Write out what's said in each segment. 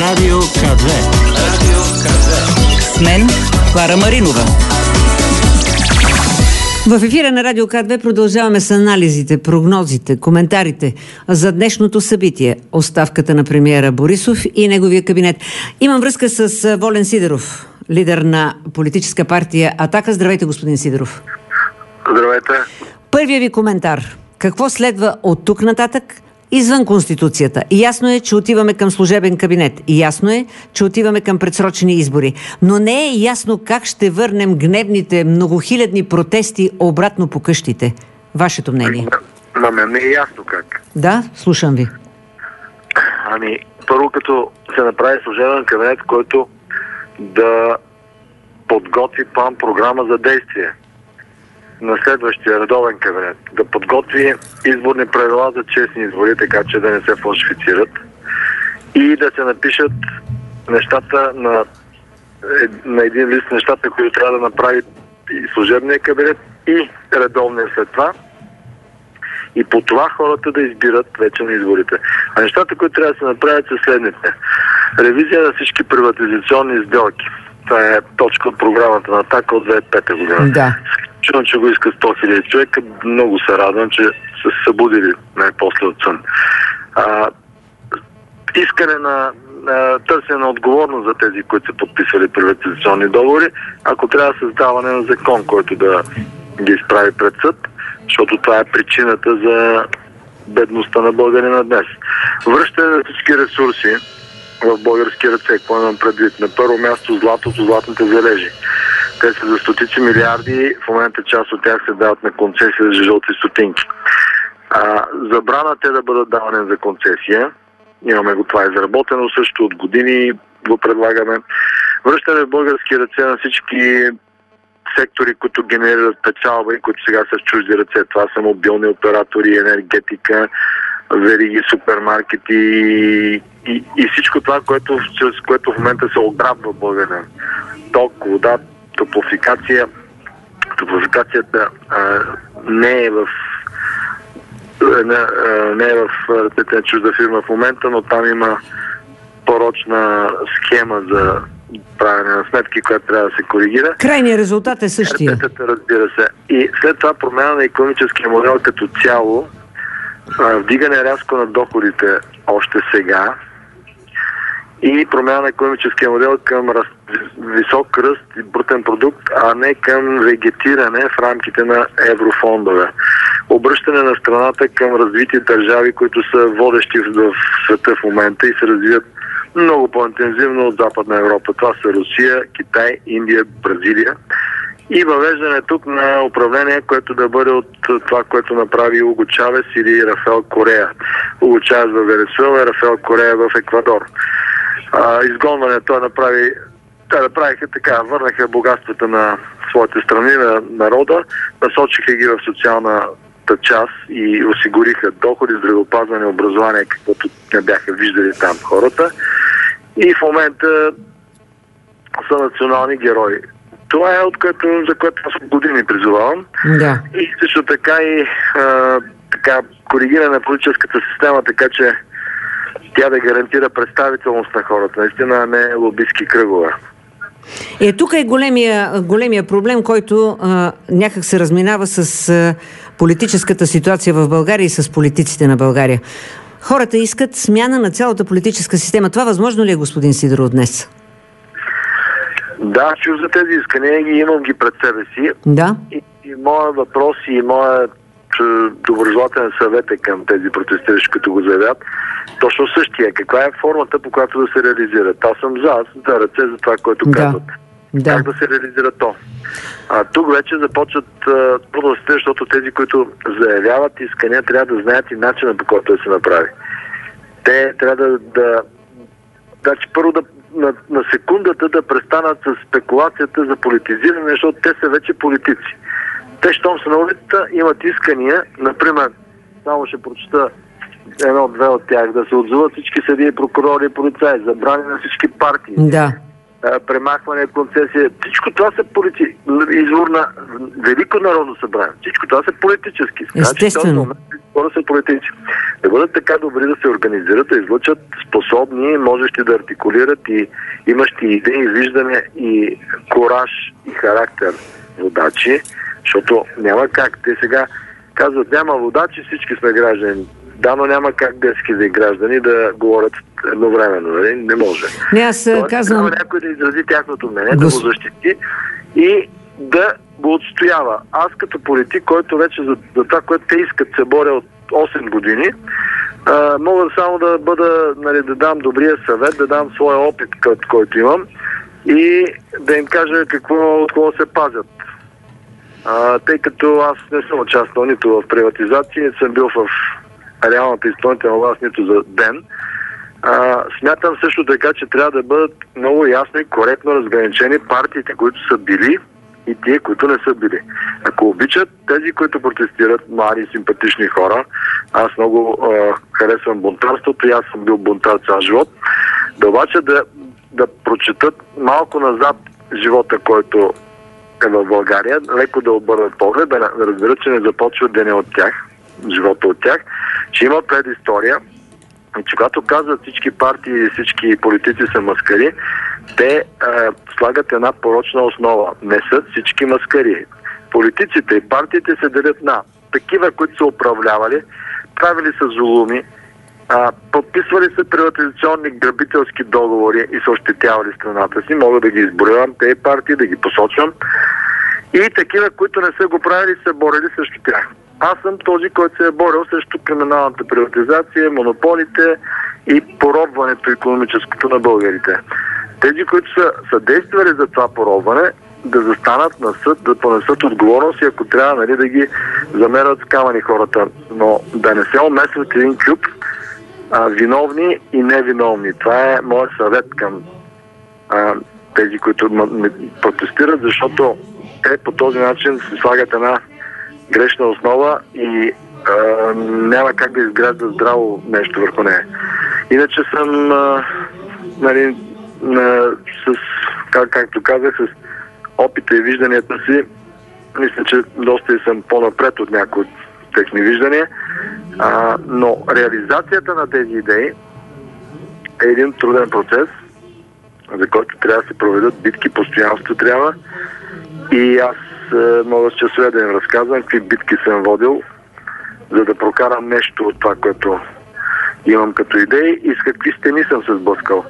Радио К2. Радио К2. С мен Клара Маринова. В ефира на Радио К2 продължаваме с анализите, прогнозите, коментарите за днешното събитие. Оставката на премиера Борисов и неговия кабинет. Имам връзка с Волен Сидеров, лидер на политическа партия Атака. Здравейте, господин Сидеров. Здравейте. Първият ви коментар. Какво следва от тук нататък извън Конституцията? И ясно е, че отиваме към служебен кабинет. И ясно е, че отиваме към предсрочени избори. Но не е ясно как ще върнем гневните многохилядни протести обратно по къщите. Вашето мнение? На мен не е ясно как. Да, слушам ви. Първо като се направи служебен кабинет, който да подготви план, програма за действие на следващия редовен кабинет, да подготви изборни правила за честни избори, така че да не се фалшифицират и да се напишат нещата на един лист, нещата, които трябва да направи и служебния кабинет и редовния след това, и по това хората да избират вече на изборите. А нещата, които трябва да се направят, са следните. Ревизия на всички приватизационни сделки. Това е точка от програмата на Атака от 2005 година. Да. Чувам, че го иска 100 000 човека. Много се радвам, че са се събудили най-после от сън. Искане на търсене на отговорност за тези, които са подписвали приватизационни договори, ако трябва създаване на закон, който да ги изправи пред съд, защото това е причината за бедността на българина днес. Връщане на всички ресурси в български ръце, какво имам предвид? На първо място златото, златните залежи. Те са за стотици милиарди, в момента част от тях се дават на концесия за жълти стотинки. Забрана те да бъдат давани за концесия. Имаме го това изработено също от години, го предлагаме. Връщане в български ръце на всички сектори, които генерират печалба и които сега са в чужди ръце. Това са мобилни оператори, енергетика, вериги, супермаркети и всичко това, чрез което в момента се ограбва България. Ток, вода, топлофикация. Топлофикацията не е в ръцете на чужда фирма в момента, но там има порочна схема за правене на сметки, която трябва да се коригира. Крайният резултат е същия. Разбира се. И след това промяна на икономическия модел като цяло, вдигане рязко на доходите още сега и промяна на икономическия модел към висок ръст и брутен продукт, а не към вегетиране в рамките на еврофондове. Обръщане на страната към развити държави, които са водещи в света в момента и се развиват много по-интензивно от Западна Европа. Това са Русия, Китай, Индия, Бразилия. И въвеждане тук на управление, което да бъде от това, което направи Уго Чавес или Рафаел Корея. Уго Чавес в Венесуела, Рафаел Корея в Еквадор. Изгонването направиха така, върнаха богатствата на своите страни, на народа, насочиха ги в социалната част и осигуриха доходи, здравеопазване, образование, каквото не бяха виждали там хората. И в момента са национални герои. Това е за което аз години призовавам. Да. И също така и коригиране на политическата система, така че тя да гарантира представителност на хората. Наистина не е лобистки кръгове. Тук е големия проблем, който някак се разминава с политическата ситуация в България и с политиците на България. Хората искат смяна на цялата политическа система. Това възможно ли е, господин Сидеров, днес? Да, чух за тези искания и имам ги пред себе си. Да. И моят въпрос и моят доброжелателен съвет е към тези протестиращи, които го заявят. Точно същия. Каква е формата, по която да се реализират? Аз съм за ръце за това, което казват. Да. Как да се реализира то? Тук вече започват протестите, защото тези, които заявяват искания, трябва да знаят и начина, по който да се направи. Те трябва значи първо на секундата да престанат с спекулацията за политизиране, защото те са вече политици. Те, щом са на улицата, имат искания, например, само ще прочета едно-две от тях, да се отзоват всички съдии, прокурори и полицаи, забрани на всички партии. Да. премахване концесия. Всичко това са извор на Велико народно събрание. Всичко това са политически. Естествено. Хора са политици. Да бъдат така добри да се организират, да излъчат способни, можещи да артикулират и имащи идеи, виждане и кораж и характер водачи, защото няма как. Те сега казват, няма водачи, всички сме граждани. Да, но няма как 10 000 граждани да говорят едновременно. Нали? Не може. Не, аз казвам... Трябва някой да изрази тяхното мнение, да го защити и да го отстоява. Аз като политик, който вече за това, което те искат, се боря от 8 години, мога само да бъда, нали, да дам добрия съвет, да дам своя опит, който имам и да им кажа от какво се пазят. Тъй като аз не съм участвал нито в приватизация, не съм бил в реалната изпълнителна власт нито за ден. Смятам също така, че трябва да бъдат много ясно и коректно разграничени партиите, които са били и тие, които не са били. Ако обичат тези, които протестират, млади, симпатични хора, аз много харесвам бунтарството и аз съм бил бунтар цял живот, да обаче да прочетат малко назад живота, който е в България, леко да обърнат поглед, да разберат, че не започва деня от тях, живота от тях, че има предистория и че когато казват всички партии и всички политици са маскари, те слагат една порочна основа. Не са всички маскари. Политиците и партиите се делят на такива, които са управлявали, правили са зулуми, подписвали са приватизационни грабителски договори и са ощетявали страната си. Мога да ги изброявам тези партии, да ги посочвам. И такива, които не са го правили, са борили срещу тях. Аз съм този, който се е борил срещу криминалната приватизация, монополите и поробването икономическото на българите. Тези, които са съдействали за това поробване, да застанат на съд, да понесат отговорност и ако трябва, нали, да ги замерят с камъни хората. Но да не се омесват един кюп виновни и невиновни. Това е моят съвет към тези, които протестират, защото те по този начин се слагат една грешна основа и няма как да изгражда здраво нещо върху нея. Иначе съм нали, както казах, с опита и вижданията си, мисля, че доста и съм по-напред от някои от техни виждания, но реализацията на тези идеи е един труден процес, за който трябва да се проведат битки, постоянство трябва и аз мога с часове да им разказвам какви битки съм водил, за да прокарам нещо от това, което имам като идеи и с какви стени съм се сблъскал.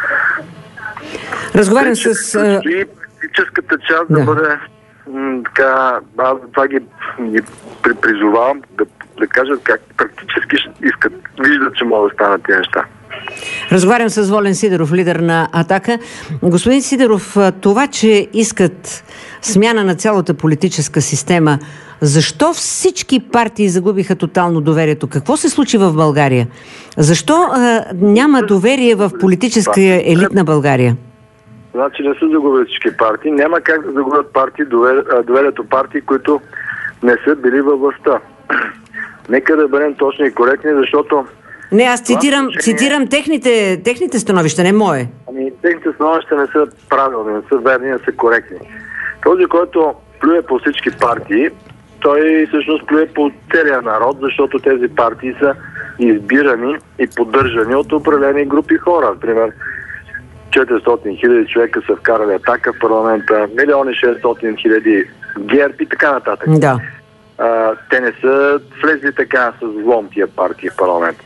Разговарям с... И практическата част да бъде така, аз това ги призовавам да кажат как практически искат, виждат, че могат да станат тези неща. Разговарям с Волен Сидеров, лидер на Атака. Господин Сидеров, това, че искат смяна на цялата политическа система, защо всички партии загубиха тотално доверието? Какво се случи в България? Защо няма доверие в политическия елит на България? Значи не са загубили всички партии. Няма как да загубят партии, доверието партии, които не са били във властта. Нека да бъдем точни и коректни, защото... Не, аз цитирам техните становища, не мое. Ами, техните становища не са правилни, не са верни, не са коректни. Този, който плюе по всички партии, той всъщност плюе по целия народ, защото тези партии са избирани и поддържани от определени групи хора. Например, 400 000 човека са вкарали Атака в парламента, 1 600 000 ГЕРБ и така нататък. Да. Те не са влезли така с злом тия партии в парламента.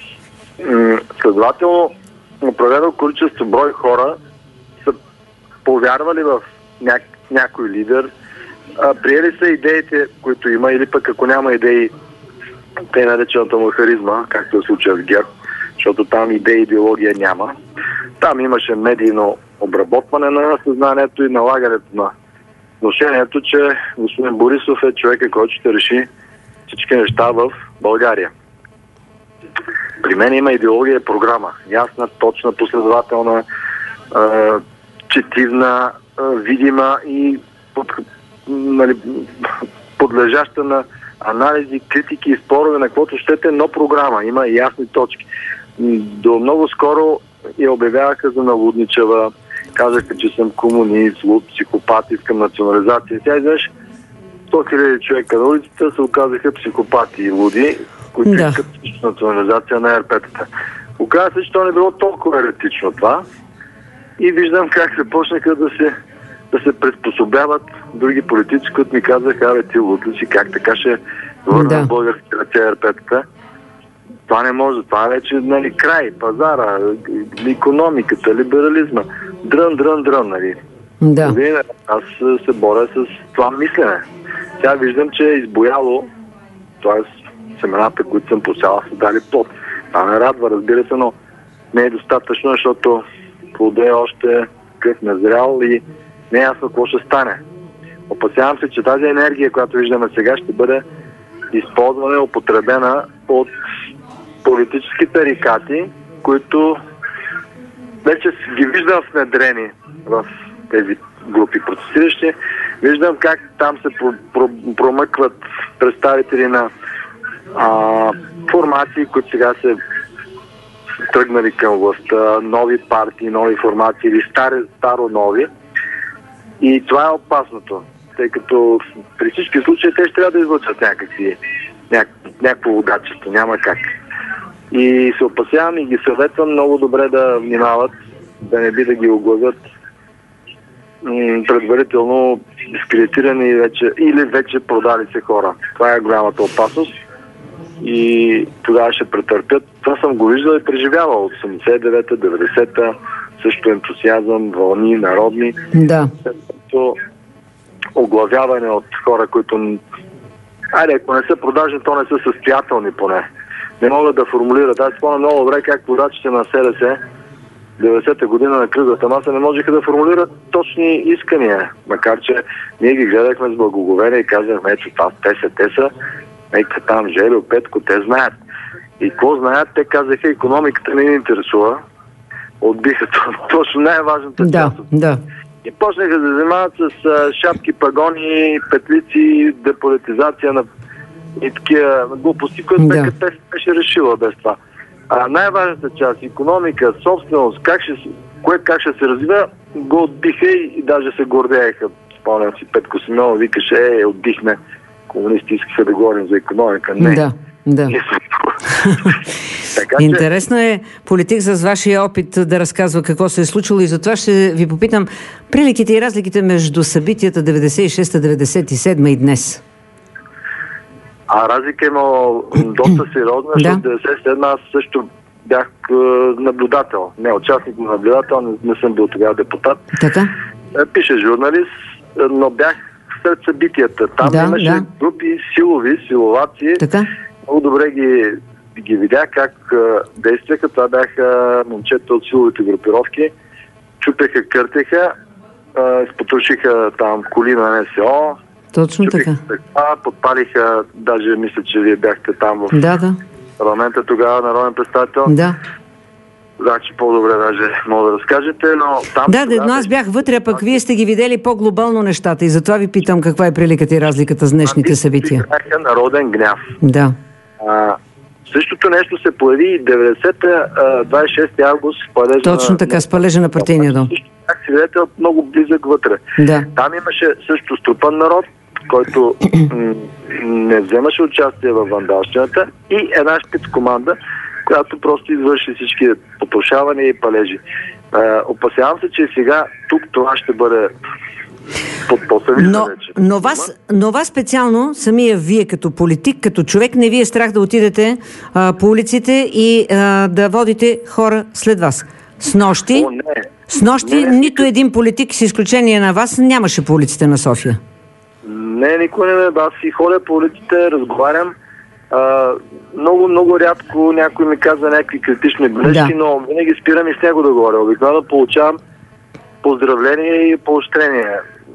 Следователно, определено количество брой хора са повярвали в някой лидер, приели са идеите, които има, или пък ако няма идеи, те наречената му харизма, както е случая с ГЕРБ, защото там идеи, идеология няма. Там имаше медийно обработване на съзнанието и налагането на внушението, че господин Борисов е човека, който ще реши всички неща в България. При мен има идеология и програма. Ясна, точна, последователна, четивна, видима и подлежаща на анализи, критики и спорове на каквото щете, но програма. Има ясни точки. До много скоро я обявяваха за Наводничева, казаха, че съм комунист, луд, психопат, искам национализация. Тя изведнъж 100 000 човека на улицата се оказаха психопати и луди, които искат национализация на ЕРП-тата. Оказва се, че то не било толкова еретично това и виждам как започнаха да се приспособяват други политици, които ми казаха, ти луди, как така ще върна български ръце ЕРП-тата. Това не може, това е вече край, пазара, икономиката, либерализма. Дрън, нали. Да. Аз се боря с това мислене. Сега виждам, че е избояло, т.е. семената, които съм посяла, са дали плод. Това ме радва, разбира се, но не е достатъчно, защото плодът е още къв назрял и не е ясно какво ще стане. Опасявам се, че тази енергия, която виждаме сега, ще бъде използвана и употребена от политически тарикати, които вече ги виждам внедрени в тези групи протестиращи. Виждам как там се промъкват представители на формации, които сега се тръгнали към властта, нови партии, нови формации или старо-нови. И това е опасното, тъй като при всички случаи те ще трябва да излъчат някакво водачество, няма как. И се опасявам и ги съветвам много добре да внимават, да не би да ги оглавят предварително дискредитирани или вече продали се хора. Това е голямата опасност и тогава ще претърпят. Това съм го виждал и преживявал от 89-та, 90-та, също ентусиазъм, вълни, народни. Да. Оглавяване от хора, които ако не са продажни, то не са състоятелни поне. Не могат да формулират. Аз спомням много добре как водачите на СДС 90-та година на кръглата маса не можеха да формулират точни искания. Макар че ние ги гледахме с благоговение и казахме, че това те са, нека там Желю, Петко, те знаят. И какво знаят? Те казаха, икономиката не ни интересува. Отбиха точно най-важната част. Да. И почнаха да занимават с шапки, пагони, петлици, деполитизация на и такива глупости, които БКП беше решила без това. Най-важната част, икономика, собственост, как ще се развива, го отбиха и даже се гордееха. Спомням си, Петко Симеонов викаше, отдихме. Комунисти искаха да говорим за икономика. Не. Да. Интересно е политик с вашия опит да разказва какво се е случило и затова ще ви попитам приликите и разликите между събитията 96-97 и днес. Разлика има доста сериозна, защото 97 аз също бях наблюдател. Не участник, но наблюдател, не съм бил тогава депутат. Така? Пише журналист, но бях след събитията. Там имаше групи силоваци. Така? Много добре ги видях как действаха. Това бяха момчета от силовите групировки. Чупеха, къртеха, спотрошиха там коли на НСО. Точно така. Подпалиха, даже мисля, че вие бяхте там в парламента тогава, народен представител. Да. Значи по-добре даже мога да разкажете, но там... но аз бях вътре, а пък вие сте ги видели по-глобално нещата и затова ви питам каква е приликата и разликата с днешните събития. Бяха народен гняв. Да. Същото нещо се появи и 90-та, 26 август с палежа. Точно така, с палежа на партийния дом. Бях свидетел много близък вътре. Да. Там имаше също струпан народ, който не вземаше участие във вандалщината и една шпицкоманда, която просто извърши всички потрошавания и палежи. Опасявам се, че сега тук това ще бъде под по-съвисно вече. Но вас специално, самия вие като политик, като човек, не ви е страх да отидете по улиците и да водите хора след вас. С нощи нито един политик, с изключение на вас, нямаше по улиците на София. Не, никой не ме. Аз си ходя по улиците, разговарям. Много рядко някой ми казва някакви критични бележки, но винаги спирам и с него да говоря. Обикновено получавам поздравления и поощрения.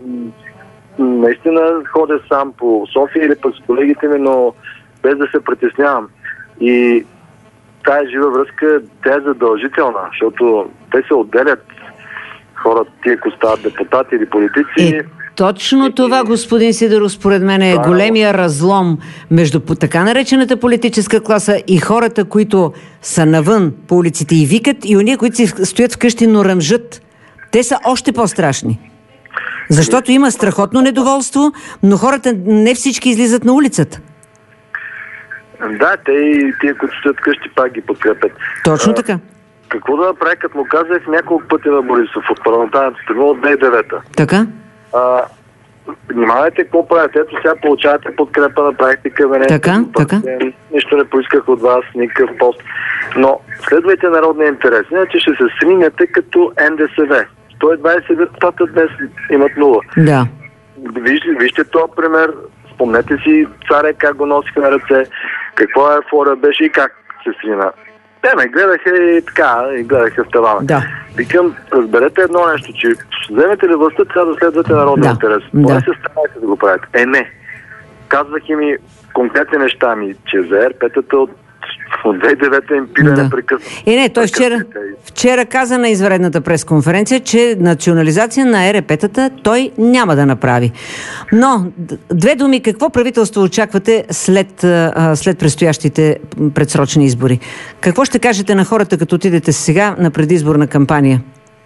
Наистина ходя сам по София или пък с колегите ми, но без да се притеснявам. И тая жива връзка, тя е задължителна, защото те се отделят хората, тия, които стават депутати или политици. Точно това, господин Сидеров, според мен е големия разлом между така наречената политическа класа и хората, които са навън по улиците и викат, и ония, които си стоят вкъщи, но ръмжат. Те са още по-страшни. Защото има страхотно недоволство, но хората не всички излизат на улицата. Да, те и тия, които стоят къщи, пак ги подкрепят. Точно така. Какво да направя, като му казах няколко пъти на Борисов от парламентарната трибуна от 2009-та. Така? Внимавайте какво правите. Ето сега получавате подкрепа на практика. Така. Нищо не поисках от вас, никакъв пост. Но следвайте народния интерес. Иначе ще се сринете като НДСВ. 120 депутата днес имат 0. Да. Вижте този пример. Спомнете си царя как го носиха на ръце, какво ефория беше и как се срина. Те ме гледаха и така, и гледаха в тавана. Да. Викам, разберете едно нещо, че вземете ли властта, трябва да следвате народния интерес. Това се старайте да го правите. Не. Казвах им и конкретни неща ми, че за ЕРП-тата от 2009-та им пиля непрекъснато. Не, той вчера каза на извънредната пресконференция, че национализация на ЕРП-тата той няма да направи. Но, две думи, какво правителство очаквате след предстоящите предсрочни избори? Какво ще кажете на хората, като отидете сега на предизборна кампания?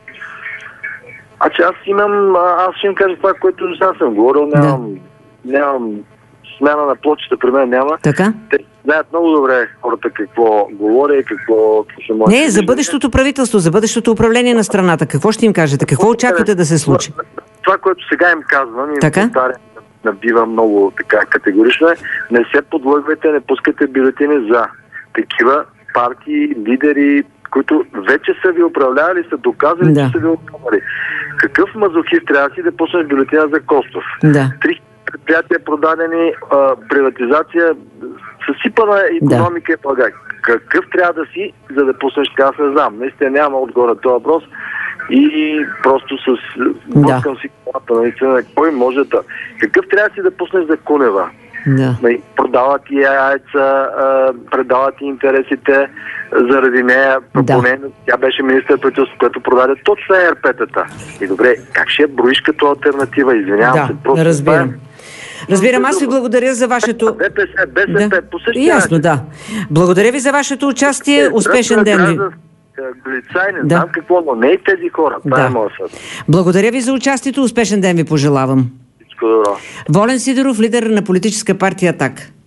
Аз ще им кажа това, което сега съм говорил. Нямам смяна на плочета, при мен няма. Така? Те знаят много добре хората какво говоря и какво се може. Не, за бъдещото правителство, за бъдещото управление на страната. Какво ще им кажете? Какво очаквате да се случи? Това, което сега им казвам, набива много така категорично е, не се подлъгвайте, не пускате бюлетини за такива партии, лидери, които вече са ви управлявали, са доказали, че са ви управлявали. Какъв мазохист трябва си да пуснеш бюлетина за Костов? Да. 3 предприятия продадени, приватизация, съсипана икономика и България. Какъв трябва да си, за да пуснеш така, аз не знам. Наистина няма отгоре този въпрос и просто блъскам си колата, наистина, кой може да... Какъв трябва да си да пуснеш за Кунева? Да. Продават и яйца, предават и интересите заради нея. Тя беше министър-председател, което продаде точно ЕРП-тата. И добре, как ще я броиш като алтернатива? Извинявам се. Просто разбирам, аз ви благодаря за вашето... БСП, по същия начин. Да. Благодаря ви за вашето участие. Успешен ден ви. Не знам какво, но не и тези хора. Това е моят съд. Благодаря ви за участието. Успешен ден ви пожелавам. Всичко добро. Волен Сидеров, лидер на политическа партия АТАК.